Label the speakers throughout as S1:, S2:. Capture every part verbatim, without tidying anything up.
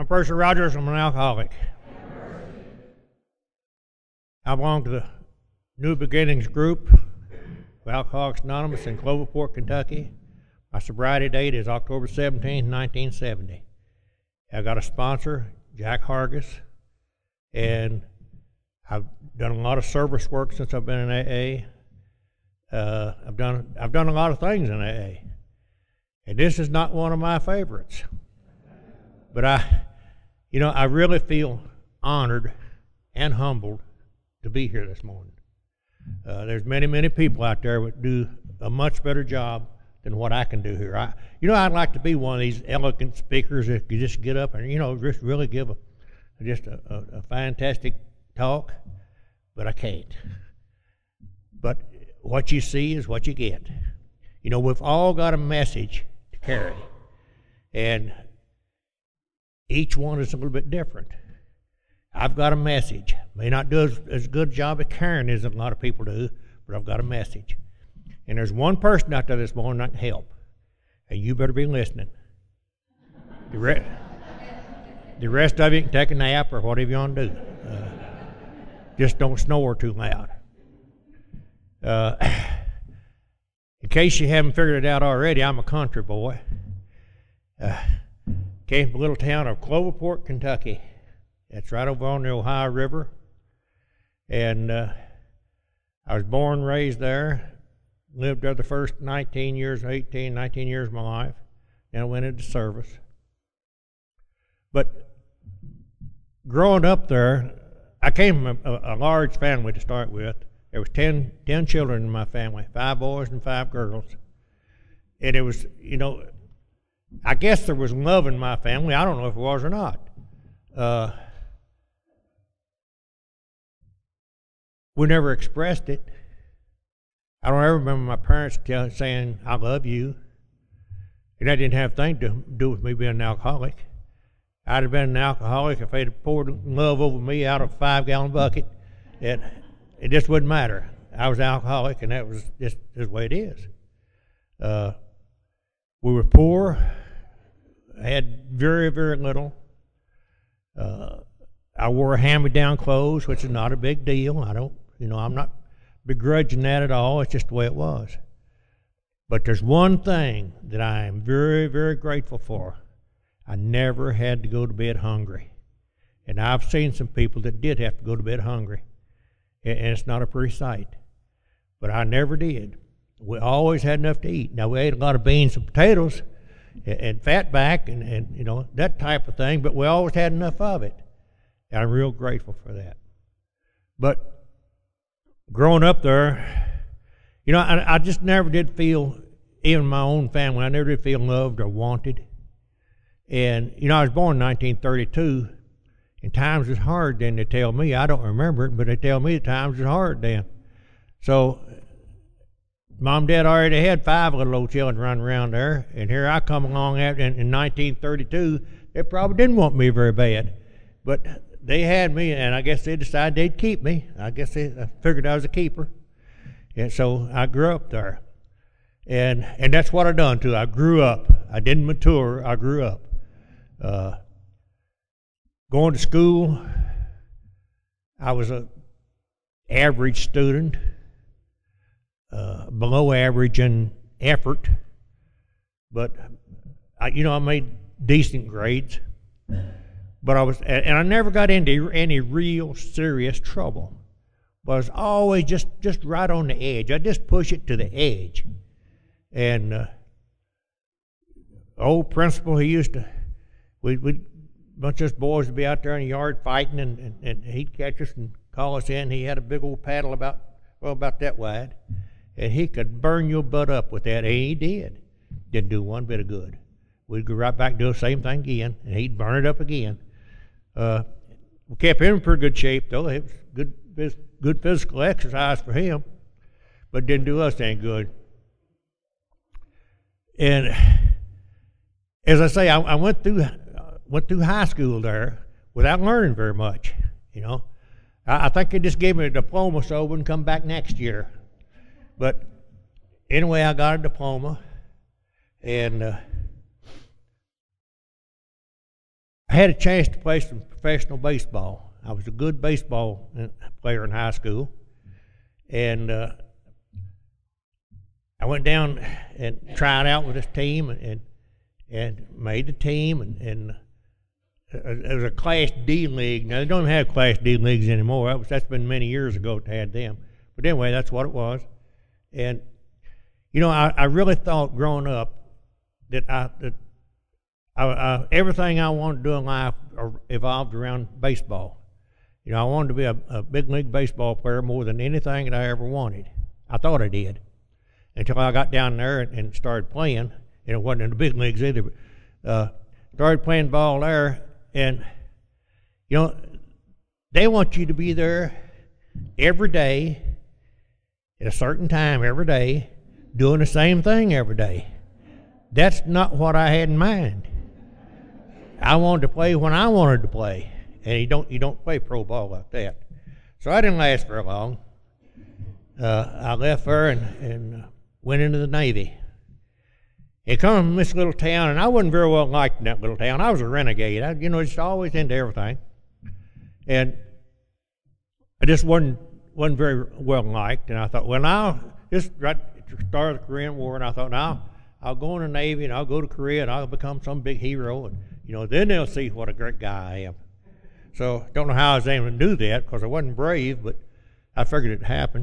S1: Percy Rogers. I'm an alcoholic. I belong to the New Beginnings group of Alcoholics Anonymous in Cloverport, Kentucky. My sobriety date is October seventeenth, nineteen seventy. I got a sponsor, Jack Hargis, and I've done a lot of service work since I've been in A A. Uh, I've done I've done a lot of things in A A, and this is not one of my favorites. But I, you know, I really feel honored and humbled to be here this morning. Uh, there's many, many people out there that do a much better job than what I can do here. I, you know, I'd like to be one of these eloquent speakers that you just get up and, you know, just really give a, just a, a, a fantastic talk, but I can't. But what you see is what you get. You know, we've all got a message to carry, and each one is a little bit different. I've got a message. May not do as, as good a job at carrying as a lot of people do, but I've got a message. And there's one person out there this morning that can help, and you better be listening. The, re- the rest of you can take a nap or whatever you want to do. Uh, just don't snore too loud. Uh, in case you haven't figured it out already, I'm a country boy. Uh, came from the little town of Cloverport, Kentucky. It's right over on the Ohio River. And uh, I was born and raised there. Lived there the first nineteen years, eighteen, nineteen years of my life. Then I went into service. But growing up there, I came from a, a large family to start with. There was ten, ten children in my family, five boys and five girls. And it was, you know, I guess there was love in my family. I don't know if it was or not. Uh, we never expressed it. I don't ever remember my parents tell, saying, I love you. And that didn't have anything to do with me being an alcoholic. I'd have been an alcoholic if they'd have poured love over me out of a five-gallon bucket. It, it just wouldn't matter. I was an alcoholic, and that was just the way it is. Uh, we were poor. I had very, very little. Uh, I wore hand-me-down clothes, which is not a big deal. I don't, you know, I'm not begrudging that at all. It's just the way it was. But there's one thing that I am very, very grateful for. I never had to go to bed hungry. And I've seen some people that did have to go to bed hungry. And it's not a pretty sight. But I never did. We always had enough to eat. Now, we ate a lot of beans and potatoes and, and fatback and, and, you know, that type of thing, but we always had enough of it. And I'm real grateful for that. But growing up there, you know, I, I just never did feel, even my own family, I never did feel loved or wanted. And, you know, I was born in nineteen thirty-two, and times was hard then, they tell me. I don't remember it, but they tell me the times was hard then. So, Mom and Dad already had five little old children running around there, and here I come along after, in, in nineteen thirty-two. They probably didn't want me very bad, but they had me, and I guess they decided they'd keep me. I guess they I figured I was a keeper, and so I grew up there, and and that's what I done too. I grew up. I didn't mature. I grew up. Uh, going to school, I was a average student. Uh, below average in effort, but I, you know, I made decent grades. But I was, and I never got into any real serious trouble. But I was always just, just right on the edge. I just push it to the edge. And uh, old principal, he used to, we, we, a bunch of us boys would be out there in the yard fighting, and, and, and he'd catch us and call us in. He had a big old paddle about, well, about that wide. And he could burn your butt up with that, and he did. Didn't do one bit of good. We'd go right back and do the same thing again, and he'd burn it up again. Uh, we kept him in pretty good shape, though. It was good, good physical exercise for him, but didn't do us any good. And as I say, I, I went through uh, went through high school there without learning very much. You know, I, I think they just gave me a diploma so I wouldn't come back next year. But anyway, I got a diploma, and uh, I had a chance to play some professional baseball. I was a good baseball player in high school, and uh, I went down and tried out with this team, and and made the team, and, and it was a Class D league. Now, they don't have Class D leagues anymore. That was, that's been many years ago they had them. But anyway, that's what it was. And, you know, I, I really thought growing up that I that I, I, everything I wanted to do in life evolved around baseball. You know, I wanted to be a, a big league baseball player more than anything that I ever wanted. I thought I did, until I got down there and, and started playing. And it wasn't in the big leagues either, but uh, started playing ball there. And, you know, they want you to be there every day at a certain time every day, doing the same thing every day. That's not what I had in mind. I wanted to play when I wanted to play, and you don't you don't play pro ball like that. So I didn't last very long. Uh, I left there and, and went into the Navy. It come from this little town, and I wasn't very well liked in that little town. I was a renegade. I, you know, just always into everything, and I just wasn't wasn't very well liked. And I thought, well, now this right at the start of the Korean War, and I thought, now I'll go in the Navy and I'll go to Korea and I'll become some big hero, and you know, then they'll see what a great guy I am. So don't know how I was able to do that because I wasn't brave, but I figured it'd happen.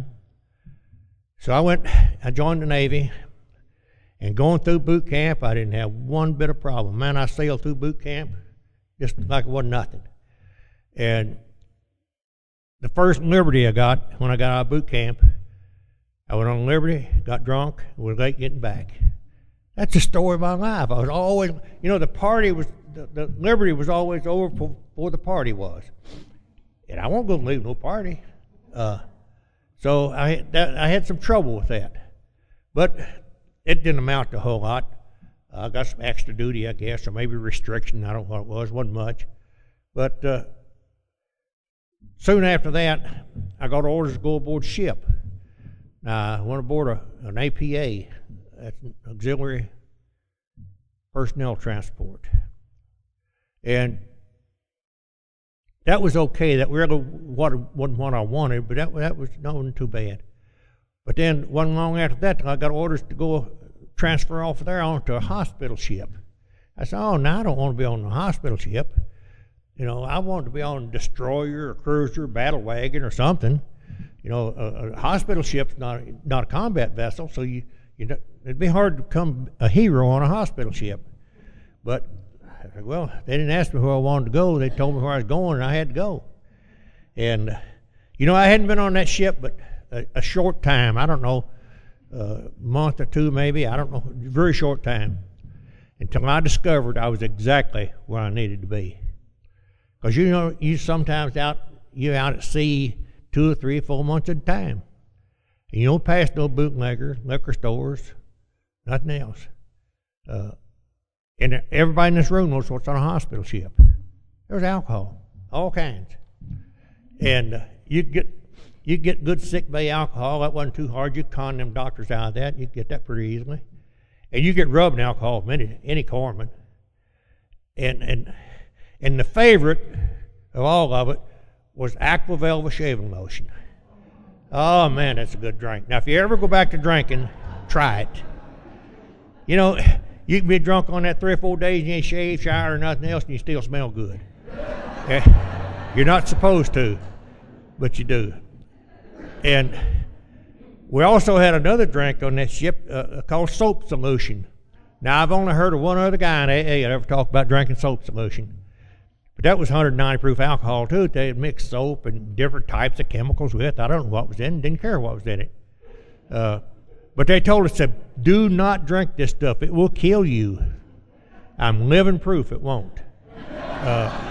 S1: So I went, I joined the Navy. And going through boot camp, I didn't have one bit of problem. Man, I sailed through boot camp just like it wasn't nothing. And the first Liberty I got when I got out of boot camp, I went on Liberty, got drunk, and was late getting back. That's the story of my life. I was always, you know, the party was, the, the Liberty was always over before the party was. And I won't go leave no party. Uh, so I, that, I had some trouble with that. But it didn't amount to a whole lot. I uh, got some extra duty, I guess, or maybe restriction. I don't know what it was. It wasn't much. But uh, soon after that, I got orders to go aboard ship. Now, I went aboard a, an A P A, that's an auxiliary personnel transport. And that was okay. That really wasn't what I wanted, but that, that was not too bad. But then, wasn't long after that, I got orders to go transfer off there onto a hospital ship. I said, oh, now I don't want to be on a hospital ship. You know, I want to be on a destroyer, or cruiser, battle wagon, or something. You know, a, a hospital ship's not not a combat vessel, so you, you it'd be hard to become a hero on a hospital ship. But, well, they didn't ask me where I wanted to go. They told me where I was going, and I had to go. And, you know, I hadn't been on that ship but A, a short time, I don't know, a month or two maybe, I don't know, very short time, until I discovered I was exactly where I needed to be. Because you know, you sometimes out, you're out at sea two or three, four months at a time. And you don't pass no bootleggers, liquor stores, nothing else. Uh, and everybody in this room knows what's on a hospital ship. There's alcohol, all kinds. And uh, you get You get good sick bay alcohol. That wasn't too hard. You con them doctors out of that. You get that pretty easily. And you get rubbing alcohol from any, any corpsman. And, and, and the favorite of all of it was Aqua Velva shaving lotion. Oh, man, that's a good drink. Now, if you ever go back to drinking, try it. You know, you can be drunk on that three or four days and you ain't shaved, shower, or nothing else, and you still smell good. You're not supposed to, but you do. And we also had another drink on that ship uh, called soap solution. Now, I've only heard of one other guy in A A that ever talked about drinking soap solution. But that was one hundred ninety proof alcohol, too. They had mixed soap and different types of chemicals with. I don't know what was in it. Didn't care what was in it. Uh, but they told us to do not drink this stuff. It will kill you. I'm living proof it won't. Uh,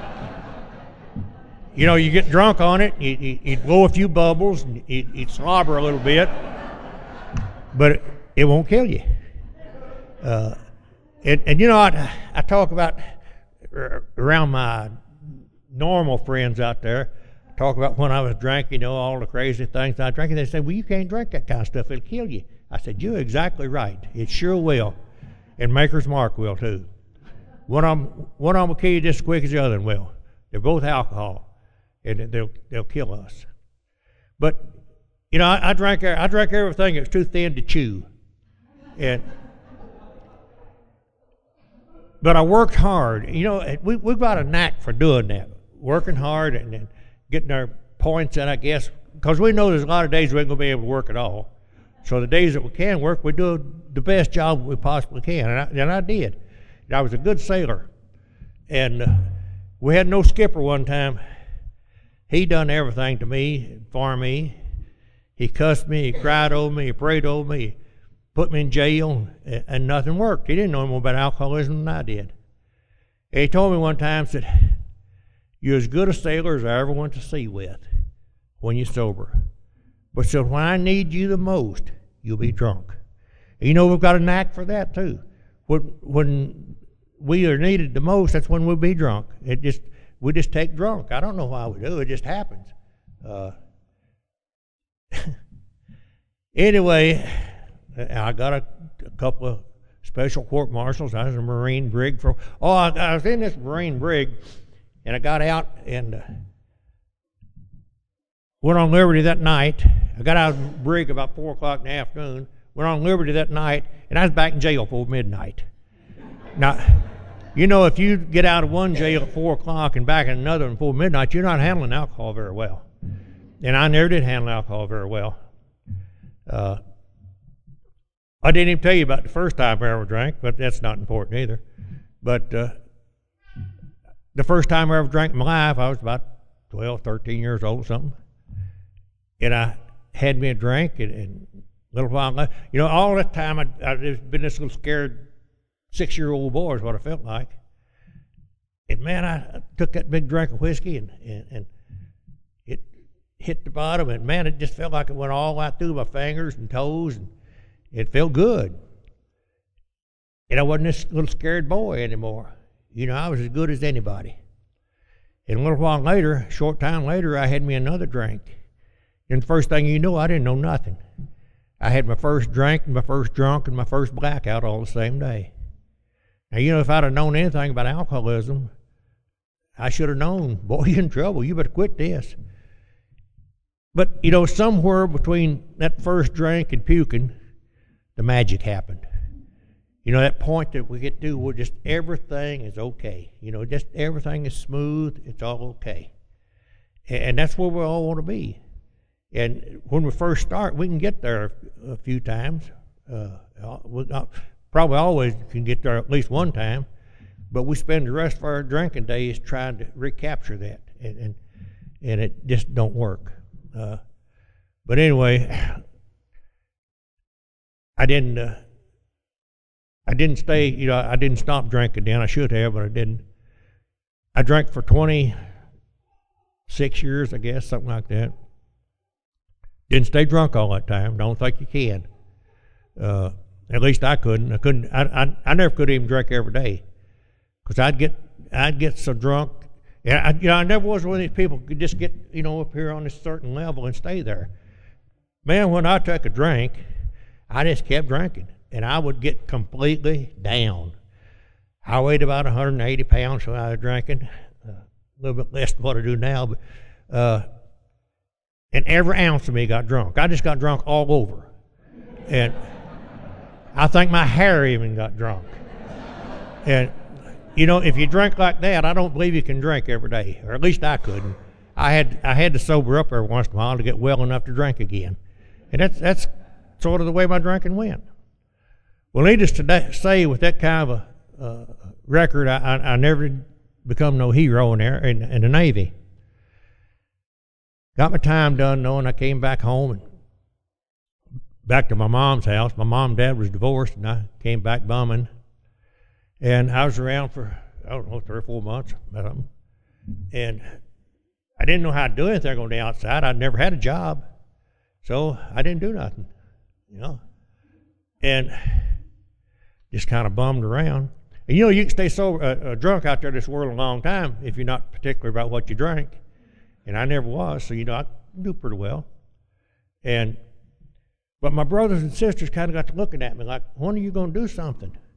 S1: You know, you get drunk on it, you, you, you blow a few bubbles, and you, you slobber a little bit, but it, it won't kill you. Uh, and, and, you know, I, I talk about, around my normal friends out there, I talk about when I was drinking, you know, all the crazy things I drank, and they say, well, you can't drink that kind of stuff, it'll kill you. I said, you're exactly right, it sure will, and Maker's Mark will too. One of them, one of them will kill you just as quick as the other one will. They're both alcohol, and they'll they'll kill us. But you know, I, I drank I drank everything that was too thin to chew, and but I worked hard. You know, we we've got a knack for doing that, working hard and, and getting our points in, I guess, because we know there's a lot of days we ain't gonna be able to work at all. So the days that we can work, we do the best job we possibly can, and I, and I did. And I was a good sailor, and uh, we had no skipper one time. He done everything to me, for me. He cussed me, he cried over me, he prayed over me, he put me in jail, and, and nothing worked. He didn't know more about alcoholism than I did. And he told me one time, said, "You're as good a sailor as I ever went to sea with when you're sober. But so when I need you the most, you'll be drunk." And you know, we've got a knack for that too. When, when we are needed the most, that's when we'll be drunk. It just we just take drunk. I don't know why we do. It just happens. Uh, anyway, I got a, a couple of special court martials. I was in a Marine brig for. Oh, I, I was in this Marine brig, and I got out and uh, went on liberty that night. I got out of the brig about four o'clock in the afternoon. Went on liberty that night, and I was back in jail before midnight. Now, you know, if you get out of one jail at four o'clock and back in another before midnight, you're not handling alcohol very well. And I never did handle alcohol very well. Uh, I didn't even tell you about the first time I ever drank, but that's not important either. But uh, the first time I ever drank in my life, I was about twelve, thirteen years old or something. And I had me a drink, and, and a little while later, you know, all that time I'd, I'd been this little scared six-year-old boy is what I felt like. And man, I took that big drink of whiskey, and, and, and it hit the bottom, and man, it just felt like it went all out through my fingers and toes, and it felt good. And I wasn't this little scared boy anymore. You know, I was as good as anybody. And a little while later, a short time later, I had me another drink. And the first thing you know, I didn't know nothing. I had my first drink, and my first drunk, and my first blackout all the same day. Now, you know, if I'd have known anything about alcoholism, I should have known, boy, you're in trouble. You better quit this. But, you know, somewhere between that first drink and puking, the magic happened. You know, that point that we get to where just everything is okay. You know, just everything is smooth. It's all okay. And that's where we all want to be. And when we first start, we can get there a few times. Uh, we not, probably always can get there at least one time. But we spend the rest of our drinking days trying to recapture that. And, and, and it just don't work. Uh, but anyway, I didn't... Uh, I didn't stay, you know, I didn't stop drinking then. I should have, but I didn't. I drank for twenty-six years, I guess, something like that. Didn't stay drunk all that time. Don't think you can. Uh, at least I couldn't. I couldn't. I, I, I never could even drink every day, because I'd get I'd get so drunk. Yeah, I, you know, I never was one of these people who could just get, you know, up here on this certain level and stay there. Man, when I took a drink, I just kept drinking. And I would get completely down. I weighed about one hundred eighty pounds when I was drinking, uh, a little bit less than what I do now. But uh, and every ounce of me got drunk. I just got drunk all over. And I think my hair even got drunk. And, you know, if you drink like that, I don't believe you can drink every day, or at least I couldn't. I had I had to sober up every once in a while to get well enough to drink again. And that's, that's sort of the way my drinking went. Well, needless to say, with that kind of a uh, record, I, I, I never become no hero in there in, in the Navy. Got my time done, though, and I came back home and back to my mom's house. My mom and dad was divorced, and I came back bumming. And I was around for, I don't know, three or four months. And I didn't know how to do anything on the outside. I'd never had a job. So I didn't do nothing, you know. And just kind of bummed around. And you know, you can stay so uh, uh, drunk out there in this world a long time if you're not particular about what you drink. And I never was, so you know, I do pretty well. And but my brothers and sisters kind of got to looking at me like, when are you going to do something?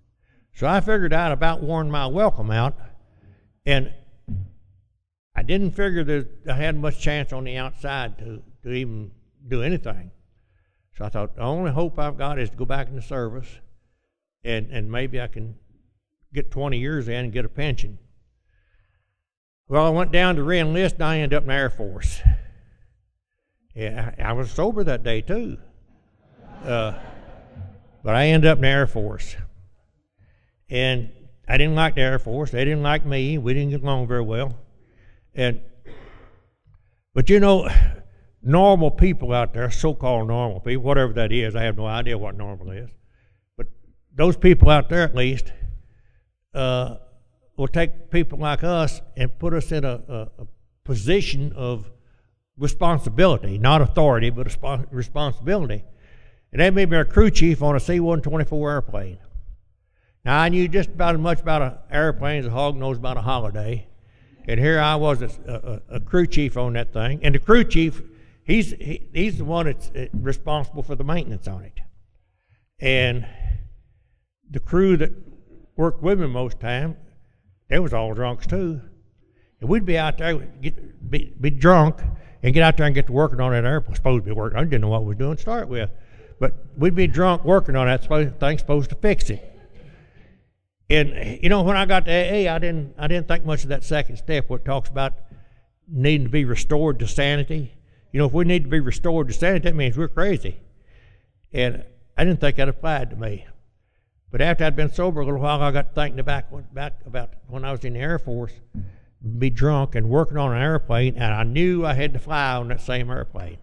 S1: So I figured I'd about worn my welcome out, and I didn't figure that I had much chance on the outside to, to even do anything. So I thought, the only hope I've got is to go back in the service, and, and maybe I can get twenty years in and get a pension. Well, I went down to re-enlist, and I ended up in the Air Force. Yeah, I, I was sober that day, too. Uh, but I ended up in the Air Force. And I didn't like the Air Force. They didn't like me. We didn't get along very well. And, but you know, normal people out there, so-called normal people, whatever that is, I have no idea what normal is. But those people out there, at least, uh, will take people like us and put us in a, a, a position of responsibility, not authority, but a responsibility. And they made me a crew chief on a C one twenty-four airplane. Now, I knew just about as much about an airplane as a hog knows about a holiday. And here I was, a, a, a crew chief on that thing. And the crew chief, he's, he, he's the one that's responsible for the maintenance on it. And the crew that worked with me most of the time, they was all drunks too. And we'd be out there, get, be, be drunk, and get out there and get to working on that airplane. Supposed to be working. I didn't know what we were doing to start with. But we'd be drunk working on that thing supposed to fix it. And you know, when I got to A A, I didn't I didn't think much of that second step where it talks about needing to be restored to sanity. You know, if we need to be restored to sanity, that means we're crazy. And I didn't think that applied to me. But after I'd been sober a little while, I got thinking back, back about when I was in the Air Force, be drunk and working on an airplane, and I knew I had to fly on that same airplane.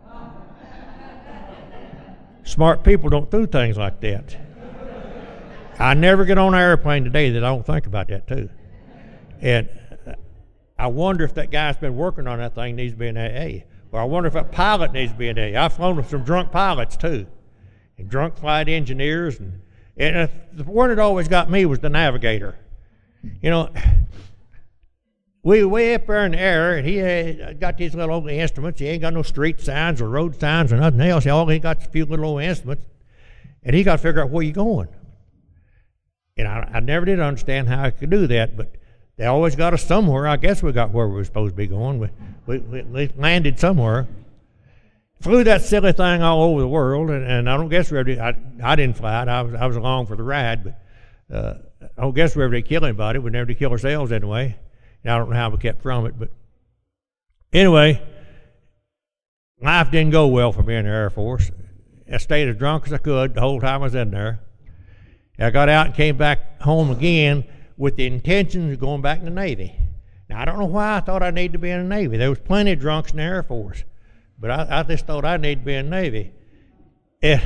S1: Smart people don't do things like that. I never get on an airplane today that I don't think about that too. And I wonder if that guy's been working on that thing needs to be in A A. Or I wonder if that pilot needs to be in A A. I've flown with some drunk pilots too, and drunk flight engineers. And, and the one that always got me was the navigator. You know, we were way up there in the air, and he had got these little old instruments. He ain't got no street signs or road signs or nothing else. All he got a few little old instruments, and he got to figure out where you're going. And I, I never did understand how I could do that, but they always got us somewhere. I guess we got where we were supposed to be going. We, we, we, we landed somewhere. Flew that silly thing all over the world, and, and I don't guess we ever, I, I didn't fly it. I was, I was along for the ride, but uh, I don't guess we ever did kill anybody. We never did kill ourselves anyway. And I don't know how we kept from it, but anyway, life didn't go well for me in the Air Force. I stayed as drunk as I could the whole time I was in there. I got out and came back home again with the intention of going back in the Navy. Now, I don't know why I thought I needed to be in the Navy. There was plenty of drunks in the Air Force, but I, I just thought I needed to be in the Navy. And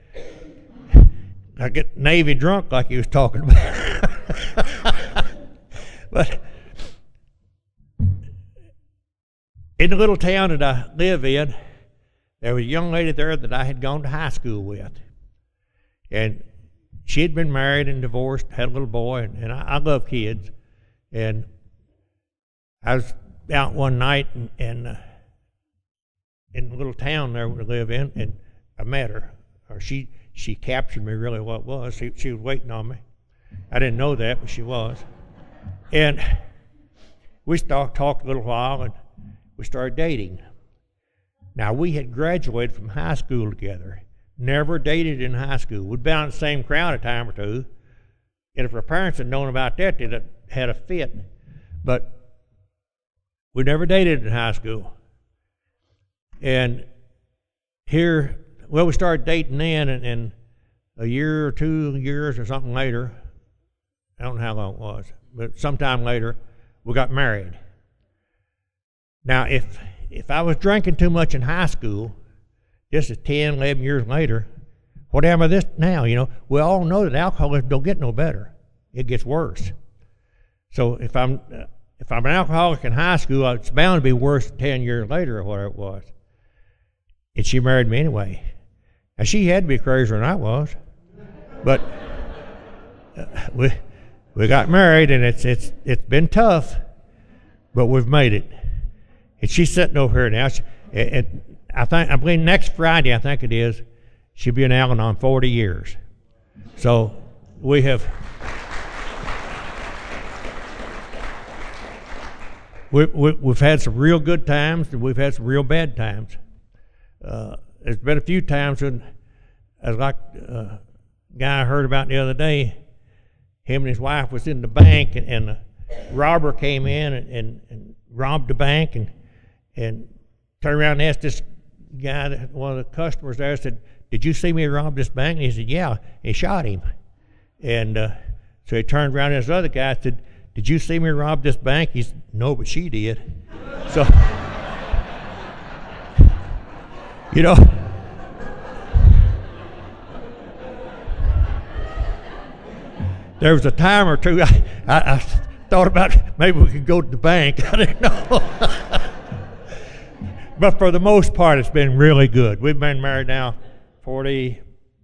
S1: I get Navy drunk like he was talking about. But in the little town that I live in, there was a young lady there that I had gone to high school with. And she had been married and divorced, had a little boy, and, and I, I love kids. And I was out one night and, and uh, in the little town there we live in, and I met her. Or she she captured me really what it was. She, she was waiting on me. I didn't know that, but she was. And we start, talked a little while, and we started dating. Now, we had graduated from high school together. Never dated in high school. We'd been in the same crowd a time or two. And if our parents had known about that, they'd have had a fit. But we never dated in high school. And here, well, we started dating then, and, and a year or two years or something later, I don't know how long it was, but sometime later, we got married. Now, if if I was drinking too much in high school, this is ten, eleven years later, what am I this now? You know, we all know that alcoholism don't get no better. It gets worse. So if I'm uh, if I'm an alcoholic in high school, it's bound to be worse ten years later or whatever it was. And she married me anyway. Now, she had to be crazier than I was. But uh, we we got married, and it's it's it's been tough, but we've made it. And she's sitting over here now. She, and I think I believe next Friday, I think it is, she'll be in Al-Anon forty years. So we have we, we, we've had some real good times, and we've had some real bad times. Uh, there's been a few times when, as like a guy I heard about the other day, him and his wife was in the bank, and, and a robber came in and, and, and robbed the bank, and and turned around and asked this guy, one of the customers there, said, "Did you see me rob this bank?" And he said, "Yeah." And he shot him. And uh, so he turned around and this other guy said, "Did you see me rob this bank?" He said, "No, but she did." So, you know, there was a time or two I, I, I thought about maybe we could go to the bank. I didn't know. But for the most part, it's been really good. We've been married now forty-six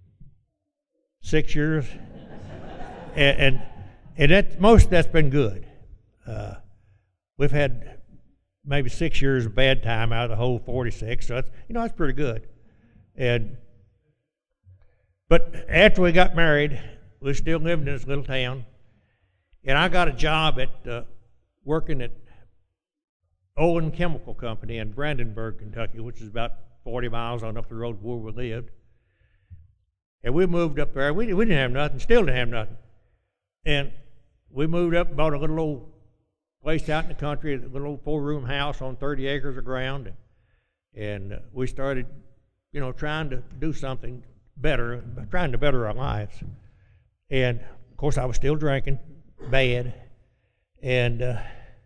S1: years, and and, and that, most of that's been good. Uh, we've had maybe six years of bad time out of the whole forty-six, so that's, you know, that's pretty good. And but after we got married, we were still living in this little town, and I got a job at uh, working at Owen Chemical Company in Brandenburg, Kentucky, which is about forty miles on up the road where we lived. And we moved up there. We, we didn't have nothing, still didn't have nothing. And we moved up and bought a little old place out in the country, a little old four-room house on thirty acres of ground. And, and uh, we started, you know, trying to do something better, trying to better our lives. And, of course, I was still drinking bad. And uh,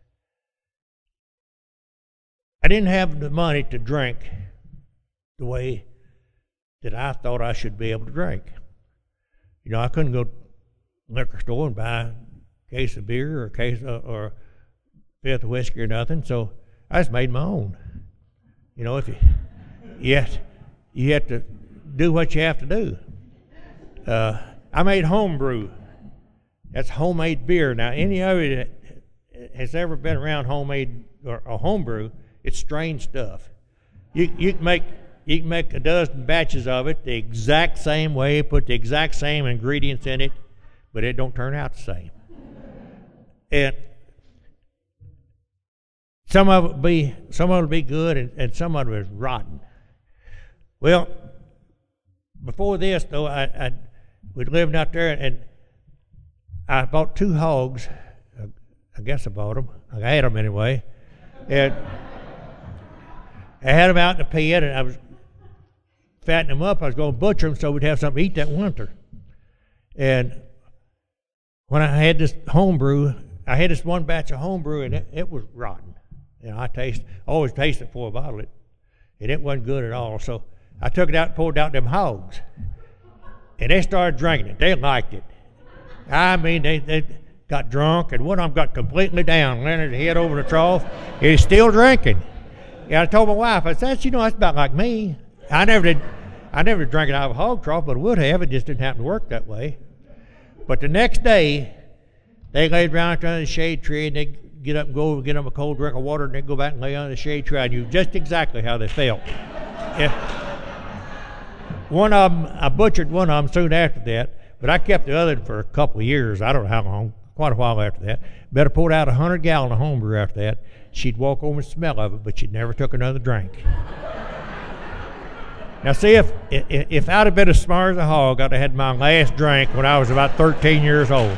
S1: I didn't have the money to drink the way that I thought I should be able to drink. You know, I couldn't go to the liquor store and buy a case of beer or a case of, or a fifth of whiskey or nothing, so I just made my own. You know, if you, you, have to, you have to do what you have to do. Uh, I made homebrew. That's homemade beer. Now, any of you that has ever been around homemade or, or homebrew, it's strange stuff. You you can make you can make a dozen batches of it the exact same way, put the exact same ingredients in it, but it don't turn out the same. And some of it be some of it be good, and, and some of it is rotten. Well, before this though, I, I we lived out there, and I bought two hogs. I guess I bought them. I had them anyway, and I had them out in the pen, and I was fattening them up. I was going to butcher them so we'd have something to eat that winter. And when I had this homebrew, I had this one batch of homebrew, and it, it was rotten. You know, I taste, always taste it before I bottle it, and it wasn't good at all. So I took it out and poured out them hogs, and they started drinking it. They liked it. I mean, they, they got drunk, and one of them got completely down, landed his head over the trough, and he's still drinking. Yeah, I told my wife, I said, you know, that's about like me. I never did, I never drank it out of a hog trough, but would have. It just didn't happen to work that way. But the next day, they laid around under the shade tree, and they'd get up and go get them a cold drink of water, and they'd go back and lay under the shade tree. I knew just exactly how they felt. Yeah. One of them, I butchered one of them soon after that, but I kept the other for a couple of years. I don't know how long, quite a while after that. Better poured out a hundred gallon of homebrew after that. She'd walk over and smell of it, but she never took another drink. Now, see, if, if if I'd have been as smart as a hog, I'd have had my last drink when I was about thirteen years old.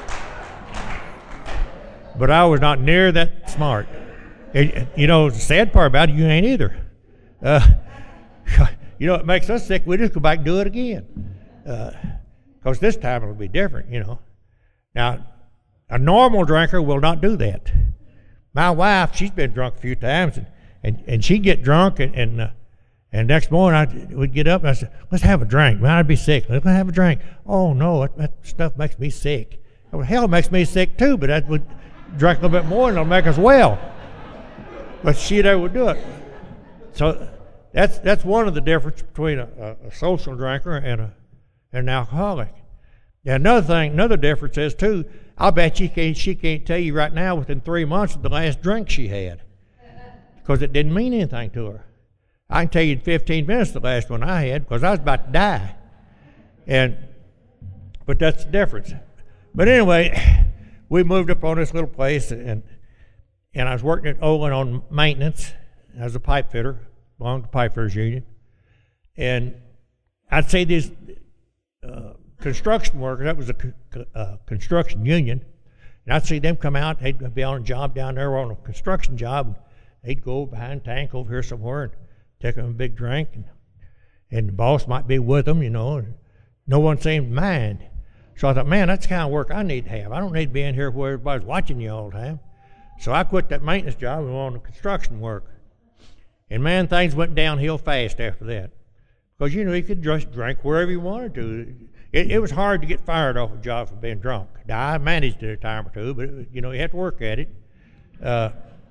S1: But I was not near that smart. It, you know, the sad part about it, you ain't either. Uh, you know, it makes us sick. We just go back and do it again. Because uh, this time it'll be different, you know. Now, a normal drinker will not do that. My wife, she's been drunk a few times, and, and, and she'd get drunk, and and, uh, and next morning I would get up and I said, let's have a drink. Man, I'd be sick. Let's have a drink. Oh, no, that, that stuff makes me sick. Well, hell, it makes me sick too, but I would drink a little bit more and it'll make us well. But she never would do it. So that's that's one of the differences between a, a, a social drinker and, a, and an alcoholic. Now, another thing, another difference is, too, I'll bet you can't, she can't tell you right now within three months of the last drink she had, because it didn't mean anything to her. I can tell you in fifteen minutes the last one I had, because I was about to die. And but that's the difference. But anyway, we moved up on this little place, and and I was working at Olin on maintenance as a pipe fitter, belonged to Pipe Fitters Union. And I'd say these uh, construction workers, that was a co- uh, construction union, and I'd see them come out, they'd be on a job down there on a construction job, they'd go behind a tank over here somewhere and take them a big drink, and, and the boss might be with them, you know, and no one seemed to mind. So I thought, man, that's the kind of work I need to have. I don't need to be in here where everybody's watching you all the time. So I quit that maintenance job and went on to construction work. And man, things went downhill fast after that. Because, you know, you could just drink wherever you wanted to. It, it was hard to get fired off a job for being drunk. Now, I managed it a time or two, but, it, you know, you have to work at it. Uh,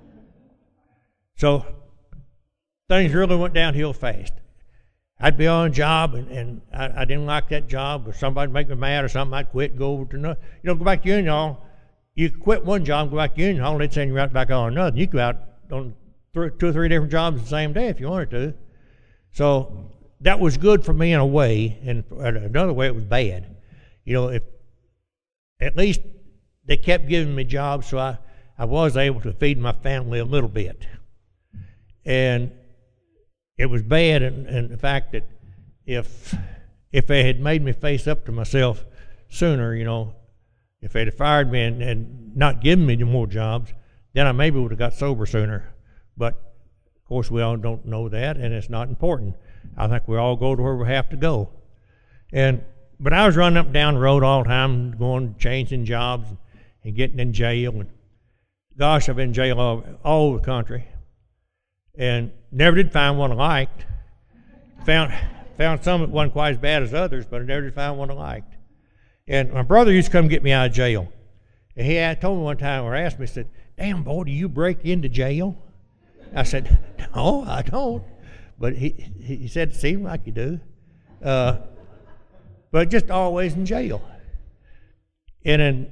S1: so things really went downhill fast. I'd be on a job, and, and I, I didn't like that job, or somebody make me mad or something, I'd quit and go over to another. You know, go back to union hall. You quit one job, go back to union hall, and they'd send you right back on another. You could go out on th- two or three different jobs the same day if you wanted to. So that was good for me in a way, and another way it was bad. You know, if at least they kept giving me jobs, so I, I was able to feed my family a little bit. And it was bad in, in the fact that if if they had made me face up to myself sooner, you know, if they'd have fired me and, and not given me more jobs, then I maybe would have got sober sooner. But, of course, we all don't know that, and it's not important. I think we all go to where we have to go. And but I was running up and down the road all the time, going, changing jobs and getting in jail. And gosh, I've been in jail all, all over the country. And never did find one I liked. Found found some that wasn't quite as bad as others, but I never did find one I liked. And my brother used to come get me out of jail. And he had told me one time, or asked me, he said, "Damn, boy, do you break into jail?" I said, "No, I don't." But he he said it seemed like you do. Uh, but just always in jail. And in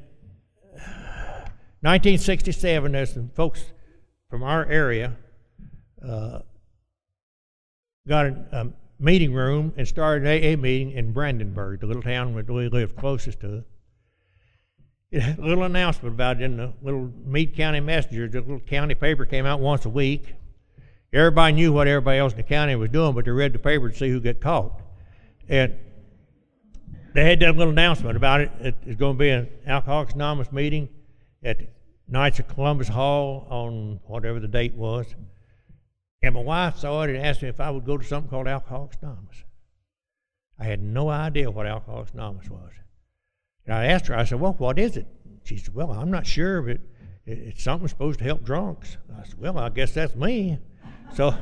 S1: nineteen sixty-seven, there's some folks from our area Uh, got a, a meeting room and started an A A meeting in Brandenburg, the little town where we lived closest to it. It had a little announcement about it in the little Meade County Messenger. The little county paper came out once a week. Everybody knew what everybody else in the county was doing, but they read the paper to see who got caught. And they had that little announcement about it. It's going to be an Alcoholics Anonymous meeting at the Knights of Columbus Hall on whatever the date was. And my wife saw it and asked me if I would go to something called Alcoholics Anonymous. I had no idea what Alcoholics Anonymous was. And I asked her, I said, "Well, what is it?" She said, "Well, I'm not sure, but it's something supposed to help drunks." I said, "Well, I guess that's me." So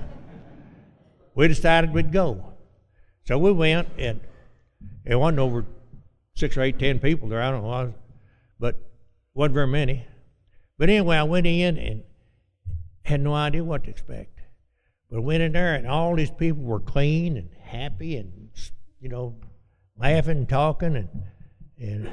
S1: we decided we'd go. So we went, and it wasn't over six or eight, ten people there, I don't know, but wasn't very many. But anyway, I went in and had no idea what to expect. But I went in there, and all these people were clean and happy and, you know, laughing and talking. And and,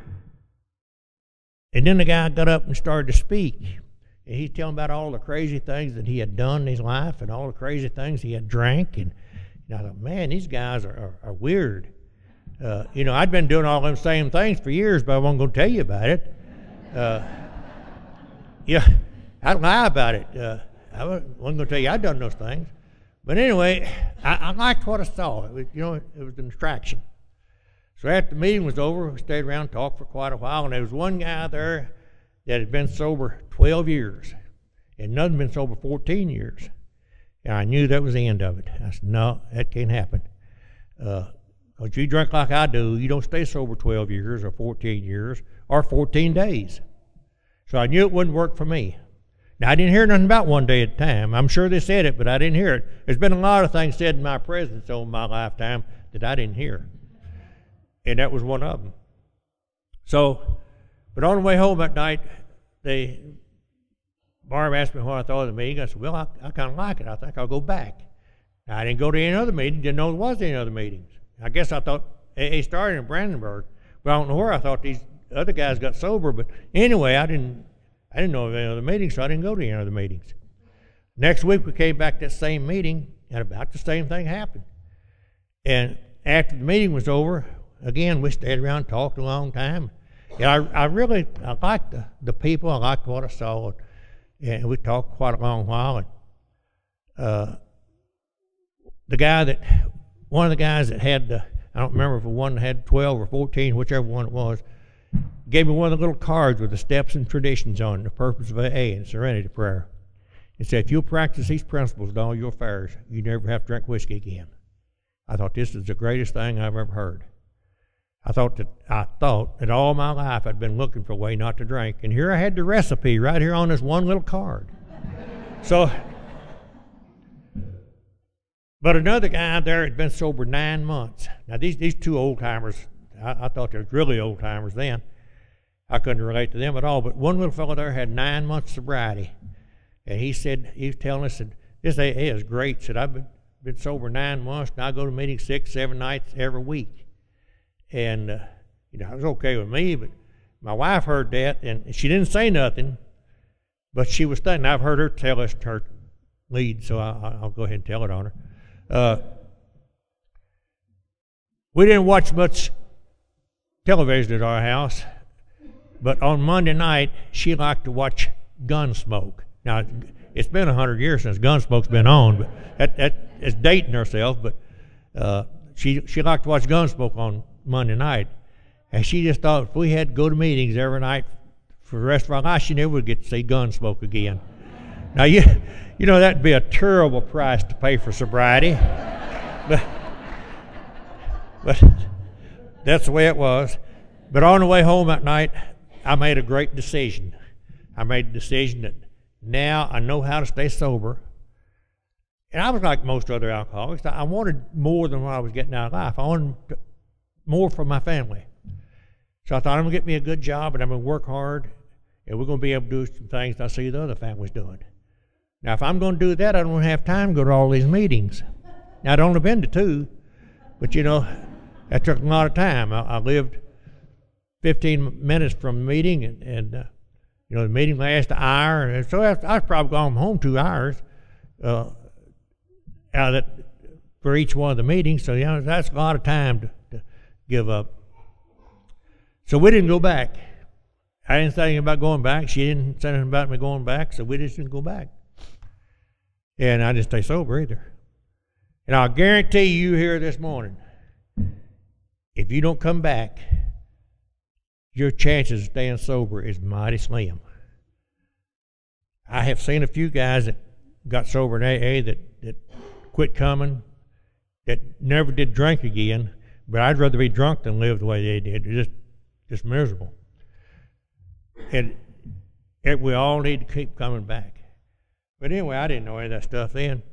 S1: and then the guy got up and started to speak. And he's telling about all the crazy things that he had done in his life and all the crazy things he had drank. And, and I thought, man, these guys are, are, are weird. Uh, you know, I'd been doing all them same things for years, but I wasn't going to tell you about it. Uh, yeah, I'd lie about it. Uh, I wasn't going to tell you I'd done those things. But anyway, I, I liked what I saw. It was, you know, it was an distraction. So after the meeting was over, we stayed around and talked for quite a while, and there was one guy there that had been sober twelve years, and another had been sober fourteen years. And I knew that was the end of it. I said, "No, that can't happen. Uh, if you drink like I do, you don't stay sober twelve years or fourteen years or fourteen days. So I knew it wouldn't work for me. Now, I didn't hear nothing about one day at a time. I'm sure they said it, but I didn't hear it. There's been a lot of things said in my presence over my lifetime that I didn't hear. And that was one of them. So, but on the way home that night, they, Barb asked me what I thought of the meeting. I said, "Well, I, I kind of like it. I think I'll go back." I didn't go to any other meeting. Didn't know there was any other meetings. I guess I thought A A started in Brandenburg. But I don't know where I thought these other guys got sober. But anyway, I didn't I didn't know of any other meetings, so I didn't go to any other meetings. Next week, we came back to that same meeting, and about the same thing happened. And after the meeting was over, again, we stayed around and talked a long time. And I, I really, I liked the, the people. I liked what I saw. and we talked quite a long while. And uh, the guy that, one of the guys that had the, I don't remember if it was one that had twelve or fourteen, whichever one it was, gave me one of the little cards with the steps and traditions on it, the purpose of A A and Serenity Prayer. It said, if you'll practice these principles in all your affairs, you never have to drink whiskey again. I thought this is the greatest thing I've ever heard. I thought that I thought that all my life I'd been looking for a way not to drink, and here I had the recipe right here on this one little card. So, but another guy there had been sober nine months. Now these these two old timers, I, I thought they were really old timers then. I couldn't relate to them at all. But one little fellow there had nine months sobriety, and he said he was telling us that this A A is great. Said I've been, been sober nine months, and I go to meetings six, seven nights every week. And, uh, you know, it was okay with me, but my wife heard that, and she didn't say nothing, but she was studying. I've heard her tell us her lead, so I, I'll go ahead and tell it on her. Uh, we didn't watch much television at our house, but on Monday night, she liked to watch Gunsmoke. Now, it's been a hundred years since Gunsmoke's been on, but that, that is dating herself, but uh, she, she liked to watch Gunsmoke on Monday night, and she just thought if we had to go to meetings every night for the rest of our life, she never would get to see Gunsmoke again. Now, you you know, that'd be a terrible price to pay for sobriety, but, but that's the way it was. But on the way home that night, I made a great decision. I made a decision that now I know how to stay sober. And I was like most other alcoholics. I wanted more than what I was getting out of life. I wanted more for my family. So I thought, I'm going to get me a good job, and I'm going to work hard, and we're going to be able to do some things I see the other families doing. Now, if I'm going to do that, I don't have time to go to all these meetings. Now, I'd only been to two, but, you know, that took a lot of time. I, I lived fifteen minutes from the meeting, and, and uh, you know, the meeting lasted an hour, and so I, I was probably gone home two hours uh, out of that, for each one of the meetings. So, you know, that's a lot of time to, to give up. So we didn't go back. I didn't say anything about going back. She didn't say anything about me going back, so we just didn't go back. And I didn't stay sober either. And I'll guarantee you here this morning, if you don't come back, your chances of staying sober is mighty slim. I have seen a few guys that got sober in A A that, that quit coming, that never did drink again, but I'd rather be drunk than live the way they did. It's just, just miserable. And it, we all need to keep coming back. But anyway, I didn't know any of that stuff then.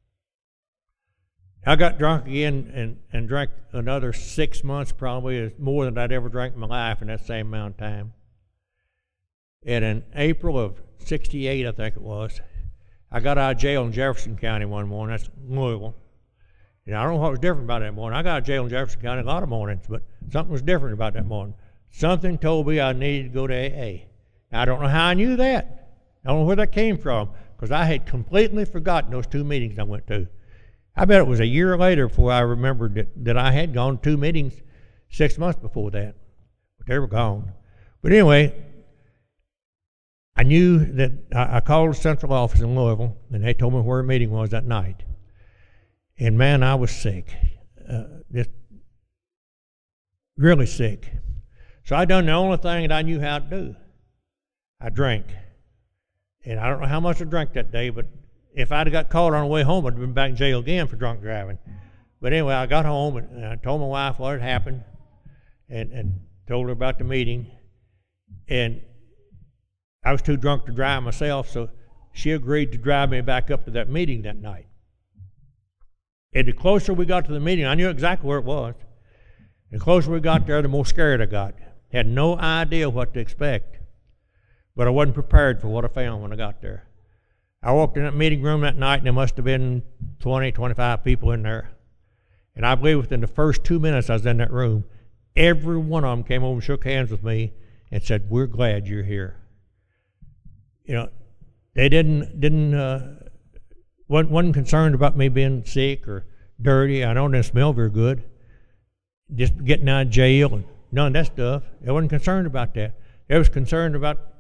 S1: I got drunk again and, and drank another six months probably, more than I'd ever drank in my life in that same amount of time. And in April of sixty-eight, I think it was, I got out of jail in Jefferson County one morning. That's Louisville. And I don't know what was different about that morning. I got out of jail in Jefferson County a lot of mornings, but something was different about that morning. Something told me I needed to go to A A. Now, I don't know how I knew that. I don't know where that came from, because I had completely forgotten those two meetings I went to. I bet it was a year later before I remembered that, that I had gone to two meetings six months before that. But they were gone. But anyway, I knew that I, I called the central office in Louisville, and they told me where a meeting was that night. And man, I was sick. Uh, just really sick. So I done the only thing that I knew how to do. I drank. And I don't know how much I drank that day, but if I'd have got caught on the way home, I'd have been back in jail again for drunk driving. But anyway, I got home and I told my wife what had happened and, and told her about the meeting. And I was too drunk to drive myself, so she agreed to drive me back up to that meeting that night. And the closer we got to the meeting, I knew exactly where it was. The closer we got there, the more scared I got. Had no idea what to expect. But I wasn't prepared for what I found when I got there. I walked in that meeting room that night, and there must have been twenty, twenty-five people in there. And I believe within the first two minutes I was in that room, every one of them came over and shook hands with me and said, "We're glad you're here." You know, they didn't, didn't uh, wasn't, wasn't concerned about me being sick or dirty. I know it didn't smell very good. Just getting out of jail and none of that stuff. They wasn't concerned about that. They was concerned about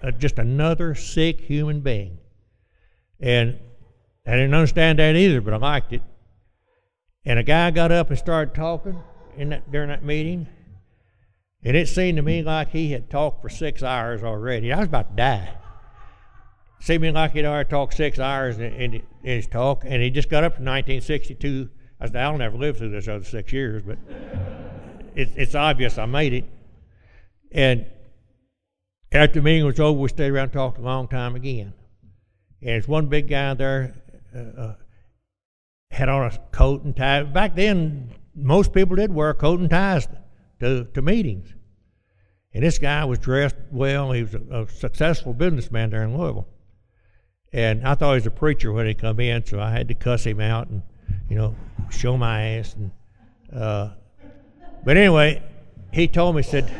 S1: uh, just another sick human being. And I didn't understand that either, but I liked it. And a guy got up and started talking in that, during that meeting, and it seemed to me like he had talked for six hours already. I was about to die. It seemed to me like he'd already talked six hours in, in, in his talk, and he just got up in nineteen sixty-two. I said, I'll never live through this other six years, but it, it's obvious I made it. And after the meeting was over, we stayed around and talked a long time again. And there's one big guy there, uh, uh, had on a coat and tie. Back then, most people did wear coat and ties to, to meetings. And this guy was dressed well. He was a, a successful businessman there in Louisville. And I thought he was a preacher when he come in, so I had to cuss him out and, you know, show my ass. And uh, but anyway, he told me, said,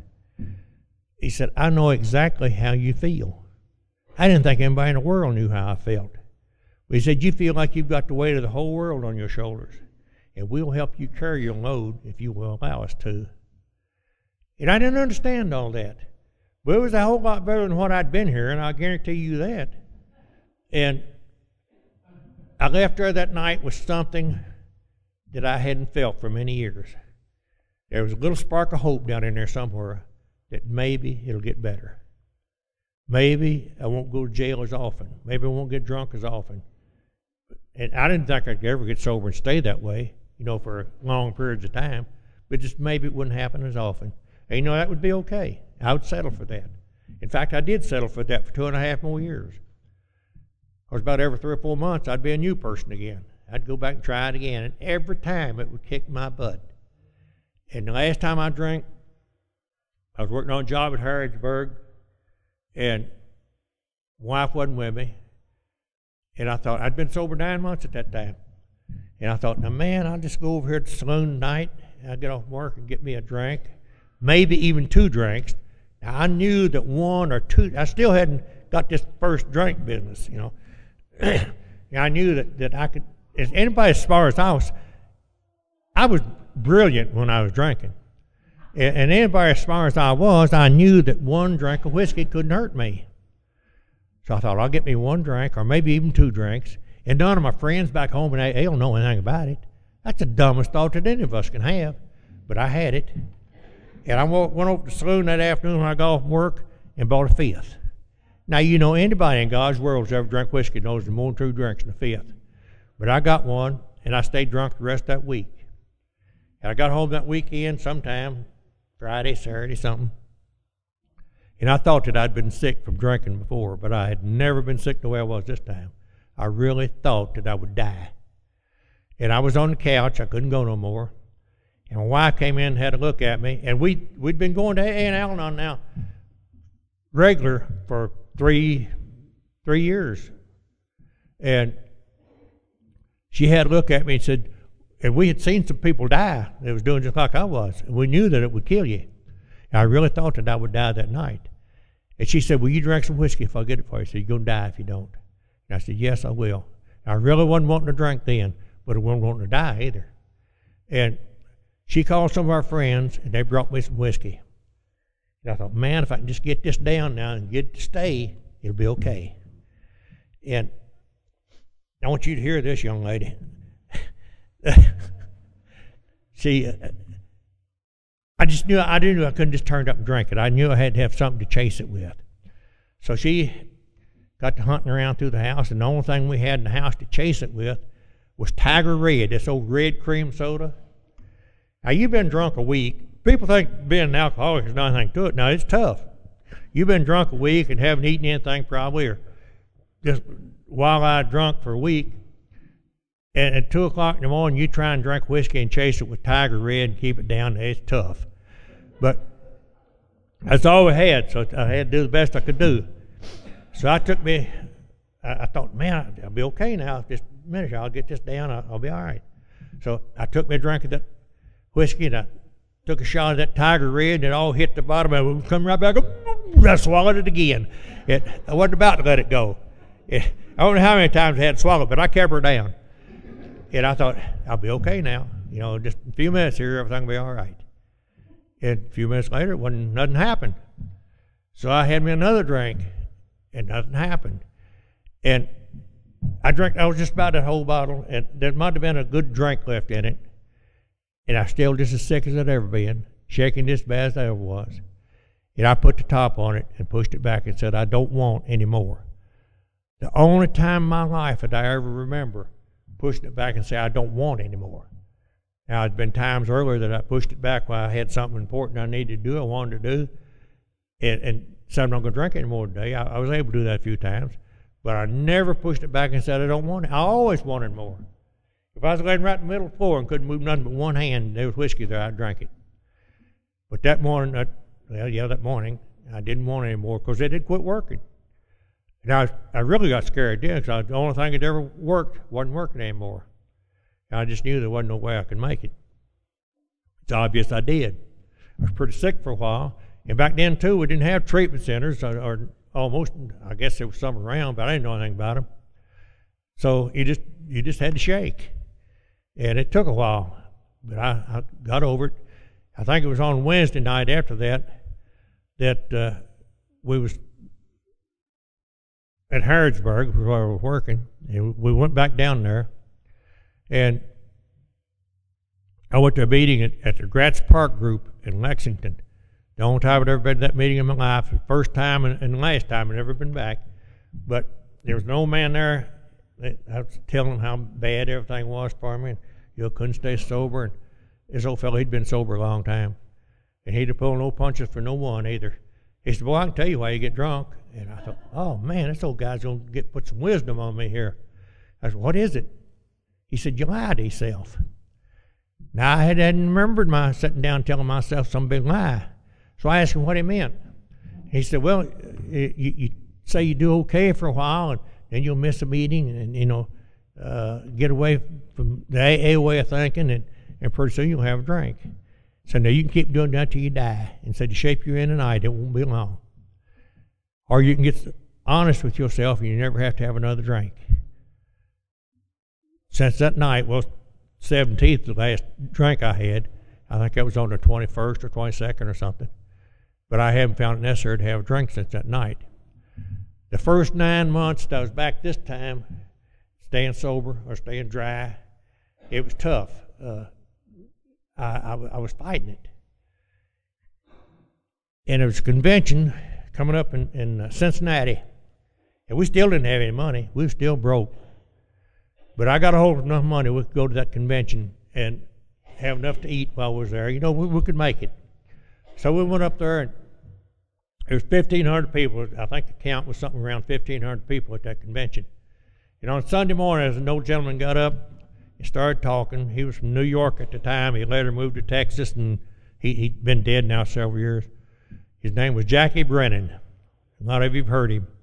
S1: he said, I know exactly how you feel. I didn't think anybody in the world knew how I felt. But he said, you feel like you've got the weight of the whole world on your shoulders, and we'll help you carry your load if you will allow us to. And I didn't understand all that. But it was a whole lot better than what I'd been here, and I guarantee you that. And I left there that night with something that I hadn't felt for many years. There was a little spark of hope down in there somewhere that maybe it'll get better. Maybe I won't go to jail as often. Maybe I won't get drunk as often. And I didn't think I could ever get sober and stay that way, you know, for long periods of time. But just maybe it wouldn't happen as often. And, you know, that would be okay. I would settle for that. In fact, I did settle for that for two and a half more years. It was about every three or four months, I'd be a new person again. I'd go back and try it again. And every time it would kick my butt. And the last time I drank, I was working on a job at Harrodsburg, and wife wasn't with me. And I thought, I'd been sober nine months at that time. And I thought, now man, I'll just go over here to the saloon tonight. I'll get off work and get me a drink, maybe even two drinks. Now I knew that one or two, I still hadn't got this first drink business, you know. I knew that, that I could, as anybody as far as I was, I was brilliant when I was drinking. And, and anybody as far as I was, I knew that one drink of whiskey couldn't hurt me. So I thought, I'll get me one drink or maybe even two drinks. And none of my friends back home, and they, they don't know anything about it. That's the dumbest thought that any of us can have. But I had it. And I went over to the saloon that afternoon when I got off work and bought a fifth. Now, you know, anybody in God's world who's ever drank whiskey knows there's more than two drinks in a fifth. But I got one, and I stayed drunk the rest of that week. And I got home that weekend sometime, Friday, Saturday, something. And I thought that I'd been sick from drinking before, but I had never been sick the way I was this time. I really thought that I would die. And I was on the couch. I couldn't go no more. And my wife came in and had a look at me. And we, we'd been going to A and Al-Anon now regular for three, three years. And she had a look at me and said, and we had seen some people die that was doing just like I was. And we knew that it would kill you. And I really thought that I would die that night. And she said, will you drink some whiskey if I get it for you? She said, you're going to die if you don't. And I said, yes, I will. And I really wasn't wanting to drink then, but I wasn't wanting to die either. And she called some of our friends, and they brought me some whiskey. And I thought, man, if I can just get this down now and get it to stay, it'll be okay. And I want you to hear this, young lady. See, uh, I just knew I knew I couldn't just turn up and drink it. I knew I had to have something to chase it with. So she got to hunting around through the house, and the only thing we had in the house to chase it with was Tiger Red, this old red cream soda. Now, you've been drunk a week. People think being an alcoholic is nothing to it. Now, it's tough. You've been drunk a week and haven't eaten anything probably, or just wild-eyed drunk for a week. And at two o'clock in the morning, you try and drink whiskey and chase it with Tiger Red and keep it down. It's tough. But that's all we had, so I had to do the best I could do. So I took me, I, I thought, man, I'll be okay now. Just a minute, I'll get this down. I'll, I'll be all right. So I took me a drink of that whiskey, and I took a shot of that Tiger Red, and it all hit the bottom, and it come right back up. I swallowed it again. It, I wasn't about to let it go. It, I don't know how many times I had to swallow it, but I kept her down. And I thought, I'll be okay now. You know, just a few minutes here, everything will be all right. And a few minutes later, it wasn't, nothing happened. So I had me another drink, and nothing happened. And I drank, I was just about that whole bottle, and there might have been a good drink left in it. And I still just as sick as I'd ever been, shaking just as bad as I ever was. And I put the top on it and pushed it back and said, I don't want any more. The only time in my life that I ever remember pushing it back and saying, I don't want any more. Now, there's been times earlier that I pushed it back when I had something important I needed to do, I wanted to do, and, and said, I'm not going to drink anymore today. I, I was able to do that a few times, but I never pushed it back and said, I don't want it. I always wanted more. If I was laying right in the middle of the floor and couldn't move nothing but one hand, and there was whiskey there, I'd drink it. But that morning, that, well, yeah, that morning, I didn't want any more because it had quit working. And I, I really got scared then because the only thing that ever worked wasn't working anymore. And I just knew there wasn't no way I could make it. It's obvious I did. I was pretty sick for a while. And back then, too, we didn't have treatment centers, or, or almost, I guess there was some around, but I didn't know anything about them. So you just you just had to shake. And it took a while, but I, I got over it. I think it was on Wednesday night after that that uh, we was at Harrodsburg, where we were working, and we went back down there, and I went to a meeting at, at the Gratz Park group in Lexington. The only time I'd ever been to that meeting in my life, the first time and, and the last time I'd ever been back. But there was an old man there. That I was telling him how bad everything was for me, and you know, couldn't stay sober. And this old fellow, he'd been sober a long time, and he'd have pulled no punches for no one either. He said, "Well, I can tell you why you get drunk." And I thought, "Oh man, this old guy's gonna get put some wisdom on me here." I said, "What is it?" He said, "You lie to yourself." Now I hadn't remembered my sitting down telling myself some big lie, so I asked him what he meant. He said, "Well, you, you say you do okay for a while, and then you'll miss a meeting, and you know, uh, get away from the A A way of thinking, and, and pretty soon you'll have a drink. So now you can keep doing that till you die. And so the shape you're in tonight, it won't be long. Or you can get honest with yourself, and you never have to have another drink." Since that night, well, seventeenth, the last drink I had, I think that was on the twenty-first or twenty-second or something. But I haven't found it necessary to have a drink since that night. The first nine months that I was back this time, staying sober or staying dry, it was tough. Uh, I, I, I was fighting it. And there was a convention coming up in, in Cincinnati, and we still didn't have any money. We were still broke. But I got a hold of enough money, we could go to that convention and have enough to eat while we was there. You know, we, we could make it. So we went up there, and there was fifteen hundred people. I think the count was something around fifteen hundred people at that convention. And on Sunday morning, as an old gentleman got up, he started talking. He was from New York at the time. He later moved to Texas, and he, he'd been dead now several years. His name was Jackie Brennan. A lot of you have heard him.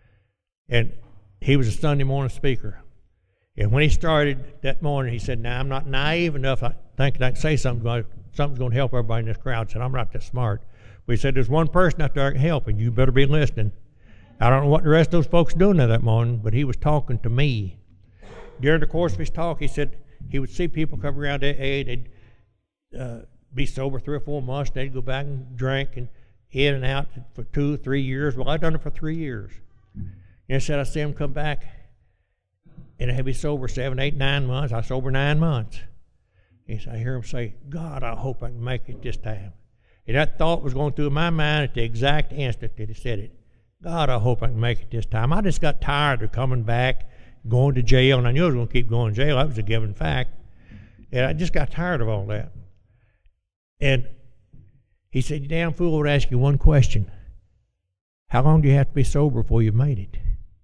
S1: And he was a Sunday morning speaker. And when he started that morning, he said, "Now, I'm not naive enough, I think I can say something, something's going to help everybody in this crowd." I said, "I'm not that smart." But he said, "There's one person out there that can help, and you better be listening." I don't know what the rest of those folks were doing there that morning, but he was talking to me. During the course of his talk, he said he would see people come around that age, they'd uh, be sober three or four months, they'd go back and drink and in and out for two or three years. Well, I'd done it for three years. And he said, I see him come back, and I'd be sober seven, eight, nine months. I was sober nine months. He said, I hear him say, "God, I hope I can make it this time." And that thought was going through my mind at the exact instant that he said it. God, I hope I can make it this time. I just got tired of coming back, going to jail, and I knew I was going to keep going to jail. That was a given fact. And I just got tired of all that. And he said, "You damn fool, I would ask you one question. How long do you have to be sober before you've made it?"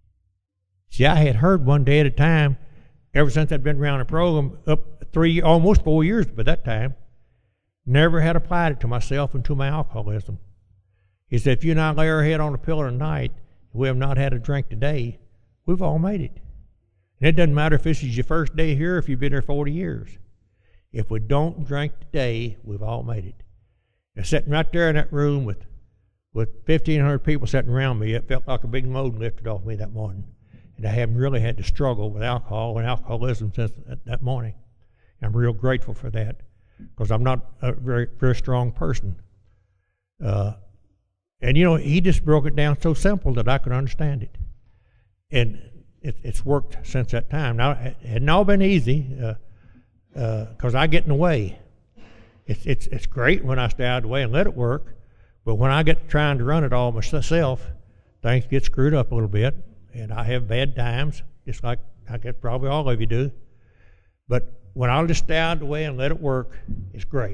S1: See, I had heard one day at a time, ever since I'd been around the program, up three, almost four years by that time, never had applied it to myself and to my alcoholism. He said, if you and I lay our head on a pillow tonight, we have not had a drink today, we've all made it. And it doesn't matter if this is your first day here or if you've been here forty years. If we don't drink today, we've all made it. And sitting right there in that room with, with fifteen hundred people sitting around me, it felt like a big load lifted off me that morning. And I haven't really had to struggle with alcohol and alcoholism since that, that morning. And I'm real grateful for that, because I'm not a very, very strong person. Uh, And, you know, he just broke it down so simple that I could understand it. And it, it's worked since that time. Now, it hadn't all been easy because uh, uh, I get in the way. It's, it's, it's great when I stay out of the way and let it work. But when I get trying to run it all myself, things get screwed up a little bit. And I have bad times, just like I guess probably all of you do. But when I'll just stay out of the way and let it work, it's great.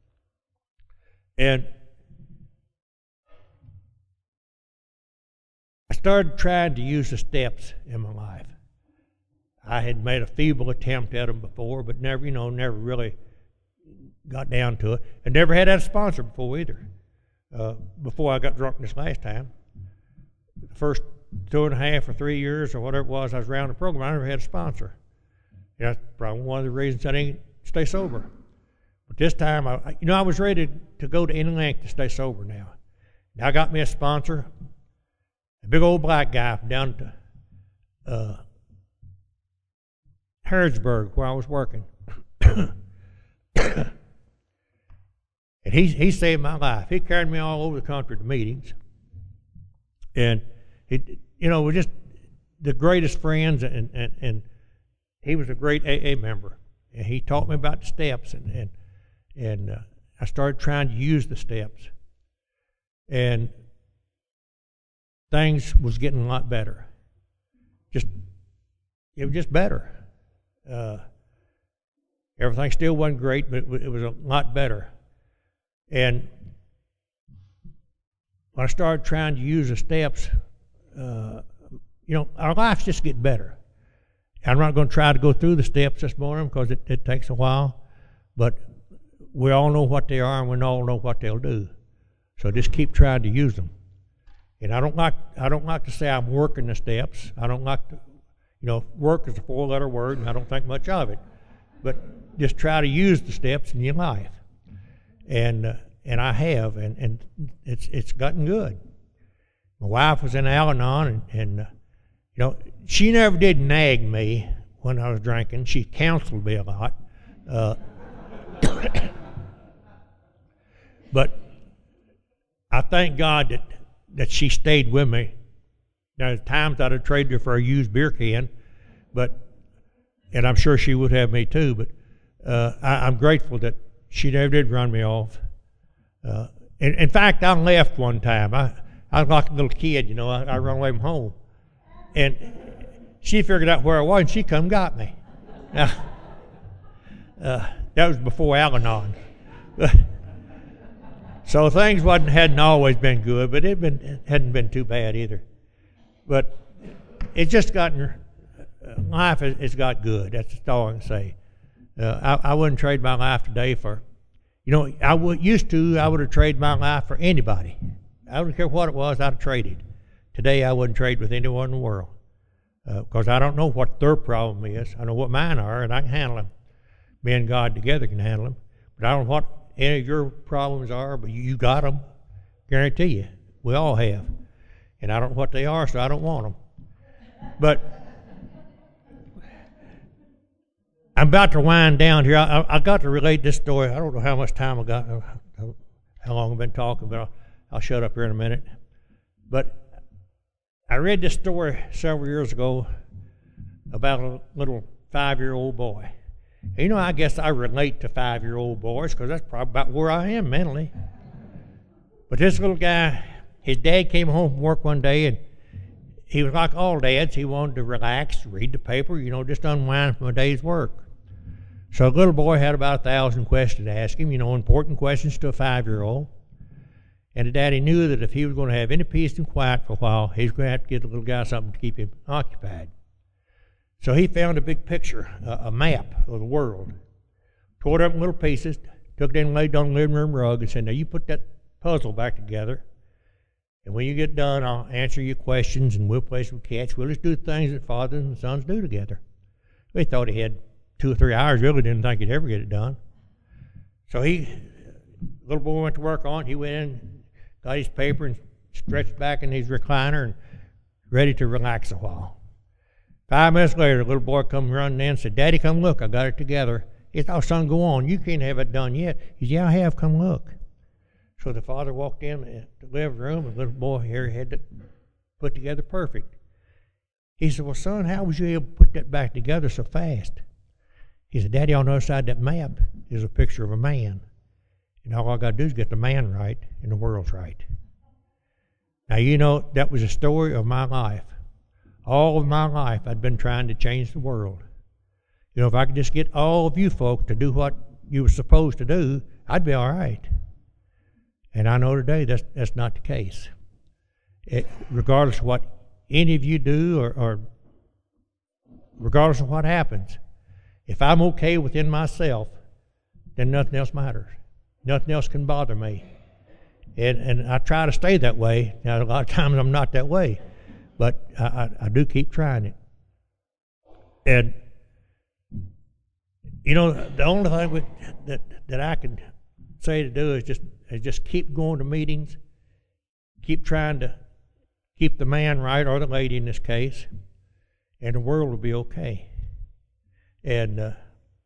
S1: And I started trying to use the steps in my life. I had made a feeble attempt at them before, but never, you know, never really got down to it. I never had had a sponsor before either. Uh, before I got drunk this last time, the first two and a half or three years or whatever it was I was around the program, I never had a sponsor. And that's probably one of the reasons I didn't stay sober. But this time, I, you know, I was ready to go to any length to stay sober now. Now I got me a sponsor, a big old black guy from down to uh, Harrodsburg, where I was working. And he, he saved my life. He carried me all over the country to meetings. And, it, you know, we're just the greatest friends, and, and, and he was a great A A member. And he taught me about the steps, and, and, and uh, I started trying to use the steps. And things was getting a lot better. Just, it was just better. Uh, everything still wasn't great, but it was a lot better. And when I started trying to use the steps, uh, you know, our lives just get better. I'm not going to try to go through the steps this morning because it, it takes a while, but we all know what they are and we all know what they'll do. So just keep trying to use them. And I don't like I don't like to say I'm working the steps. I don't like to, you know, work is a four-letter word, and I don't think much of it. But just try to use the steps in your life. And uh, and I have, and, and it's it's gotten good. My wife was in Al-Anon, and, and uh, you know, she never did nag me when I was drinking. She counseled me a lot. Uh, but I thank God that, that she stayed with me. Now, there's times I'd have traded her for a used beer can, but and I'm sure she would have me too, but uh, I, I'm grateful that she never did run me off. Uh, in, in fact, I left one time. I, I was like a little kid, you know. I, I run away from home. And she figured out where I was, and she come and got me. Now, uh, that was before Al-Anon. So things wasn't hadn't always been good, but it been it hadn't been too bad either. But it's just gotten uh, life has, has got good. That's all I can say. Uh, I, I wouldn't trade my life today for, you know, I would used to. I would have traded my life for anybody. I wouldn't care what it was. I'd have traded. Today I wouldn't trade with anyone in the world because uh, I don't know what their problem is. I know what mine are, and I can handle them. Me and God together can handle them. But I don't know what any of your problems are, but you, you got them. Guarantee you. We all have. And I don't know what they are, so I don't want them. But I'm about to wind down here. I, I, I got to relate this story. I don't know how much time I got, how long I've been talking, but I'll, I'll shut up here in a minute. But I read this story several years ago about a little five-year-old boy. And you know, I guess I relate to five-year-old boys because that's probably about where I am mentally. But this little guy, his dad came home from work one day, and he was like all dads. He wanted to relax, read the paper, you know, just unwind from a day's work. So the little boy had about a thousand questions to ask him, you know, important questions to a five-year-old. And the daddy knew that if he was going to have any peace and quiet for a while, he was going to have to give the little guy something to keep him occupied. So he found a big picture, a, a map of the world, tore it up in little pieces, took it in and laid it on the living room rug and said, now you put that puzzle back together, and when you get done, I'll answer your questions and we'll play some catch. We'll just do things that fathers and sons do together. We thought he had two or three hours, really didn't think he'd ever get it done. So he, little boy went to work on it. He went in, got his paper and stretched back in his recliner and ready to relax a while. Five minutes later, the little boy come running in and said, Daddy, come look, I got it together. He said, oh, son, go on. You can't have it done yet. He said, yeah, I have. Come look. So the father walked in the living room, and the little boy here had it put together perfect. He said, well, son, how was you able to put that back together so fast? He said, Daddy, on the other side of that map is a picture of a man. And all I got to do is get the man right, and the world's right. Now, you know, that was a story of my life. All of my life, I'd been trying to change the world. You know, if I could just get all of you folk to do what you were supposed to do, I'd be all right. And I know today that's, that's not the case. It, regardless of what any of you do, or, or regardless of what happens, if I'm okay within myself, then nothing else matters. Nothing else can bother me. And, and I try to stay that way. Now, a lot of times I'm not that way, but I, I, I do keep trying it. And, you know, the only thing with, that, that I can say to do is just, is just keep going to meetings, keep trying to keep the man right, or the lady in this case, and the world will be okay. And uh,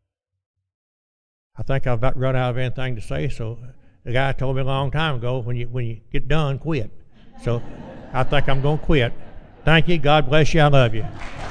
S1: I think I've about run out of anything to say, so the guy told me a long time ago, when you when you get done, quit. So I think I'm going to quit. Thank you. God bless you. I love you.